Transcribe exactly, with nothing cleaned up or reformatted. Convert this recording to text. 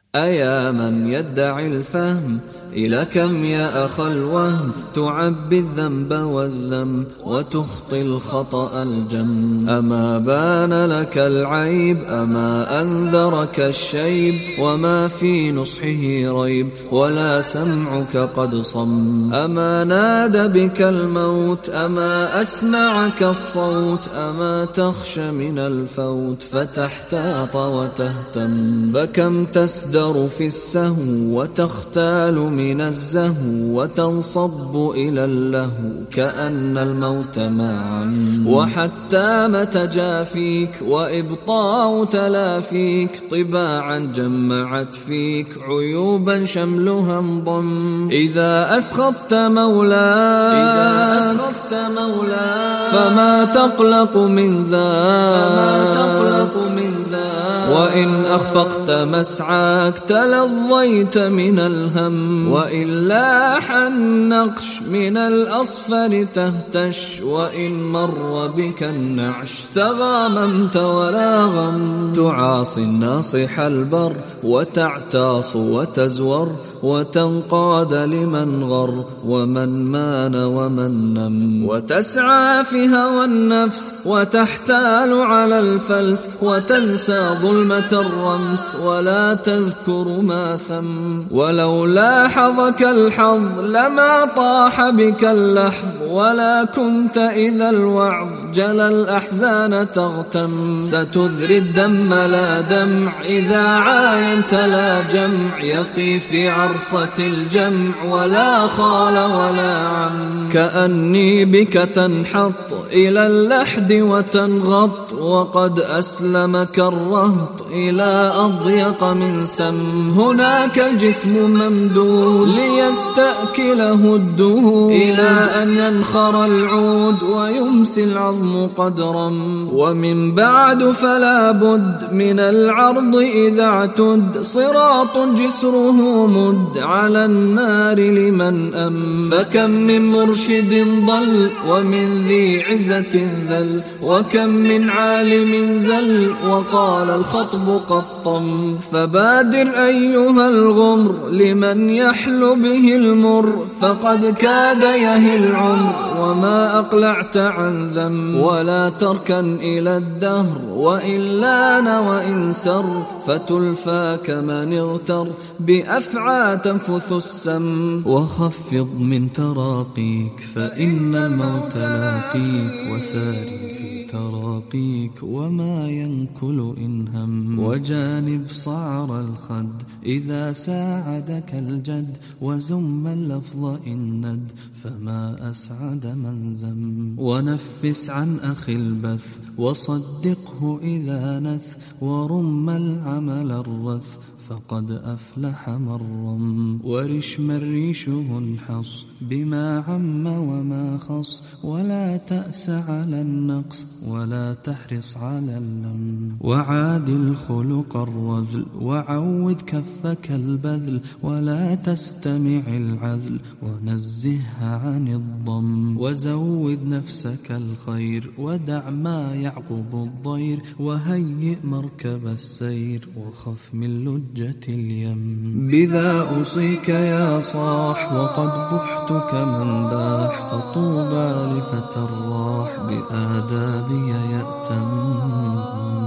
أيا من يدعي الفهم إلى كم يا أخ الوهم تعبي الذنب والذم وتخطي الخطأ الجم. أما بان لك العيب أما أنذرك الشيب وما في نصحه ريب ولا سمعك قد صم. أما نادى بك الموت أما أسمعك الصوت أما تخشى من الفوت فتحتاط وتهتم. فكم تسدر في السهو وتختال من الزهو وتنصب إلى اللهو كأن الموت معا. وحتى متى جافيك وإبطاء تلافيك طباعا جمعت فيك عيوبا شملها انضم. إذا أسخطت مولاك فما تقلق من ذاك وإن أخفقت مسعاك تلظيت من الهم. وإن لاح النقش من الأصفر تهتش وإن مر بك النعش تغاممت ولا غم. تعاصي الناصح البر وتعتاص وتزور وتنقاد لمن غر ومن مان ومن نم. وتسعى في هوى النفس وتحتال على الفلس وتنسى ظلمة الرمس ولا تذكر ما ثم. ولو لاحظك الحظ لما طاح بك اللحظ ولا كنت إذا الوعظ جل الأحزان تغتم. ستذري الدم لا دمع إذا عاينت لا جمع يقي في عرصة الجمع ولا خال ولا عم. كأني بك تنحط إلى اللحد وتنغط وقد أسلمك الرهط إلى أضيق من سم. هناك الجسم ممدود ليستأكله الدهور إلى أن ينخر العود ويمسي العظم قدرا. ومن بعد فلا بد من العرض إذا اعتد صراط جسره مد على النار لمن أم. فكم من مرشد ضل ومن ذي عزة ذل وكم من عالم زل وقال الخطب قطم. فبادر أيها الغمر لمن يحل به المر فقد كاد يهي العمر وما أقلعت عن ذم. ولا تركن إلى الدهر وإن لان وإن سر فتلفى كمن اغتر بأفعى تنفث السم. وخفض من تراقيك فإن الموت لاقيك وساري في تراقيك وما ينكل إن هم. وجانب صعر الخد إذا ساعدك الجد وزم اللفظ إن ند فما أسعد من زم. ونفس عن أخي البث وصدقه إذا نث ورم العمل الرث فقد أفلح من رم. ورش من ريشه انحص بما عم وما خص ولا تأس على النقص ولا تحرص على اللم. وعادل خلق الرذل وعود كفك البذل ولا تستمع العذل ونزهها عن الضم. وزود نفسك الخير ودع ما يعقب الضير وهيئ مركب السير وخف من لج اليم. بذا أوصيك يا صاح وقد بحت كمن باح فطوبى لفتى الراح بآدابي يأتم.